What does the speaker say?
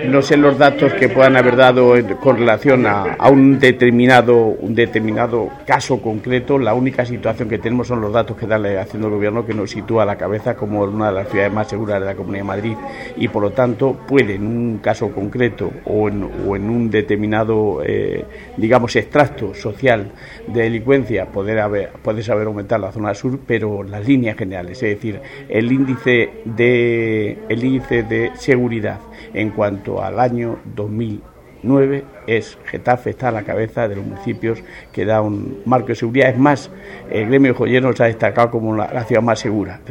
No sé los datos que puedan haber dado con relación a un determinado caso concreto. La única situación que tenemos son los datos que da la delegación del Gobierno, que nos sitúa a la cabeza como una de las ciudades más seguras de la Comunidad de Madrid, y por lo tanto puede en un caso concreto o en un determinado extracto social de delincuencia poder saber aumentar la zona sur, pero las líneas generales, es decir, el índice de seguridad en cuanto al año 2009 Getafe está a la cabeza de los municipios que da un marco de seguridad. Es más, el gremio joyero nos ha destacado como la ciudad más segura.